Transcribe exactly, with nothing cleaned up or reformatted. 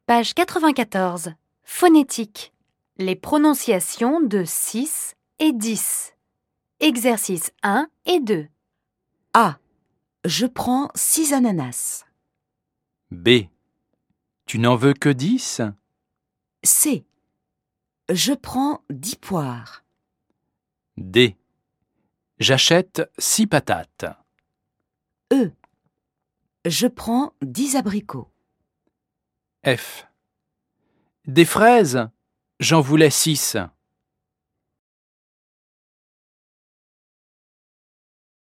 Page quatre-vingt-quatorze. Phonétique. Les prononciations de six et dix. Exercice un et deux. A. Je prends six ananas. B. Tu n'en veux que dix? C. Je prends dix poires. D. J'achète six patates. E. Je prends dix abricots. F. Des fraises? J'en voulais six.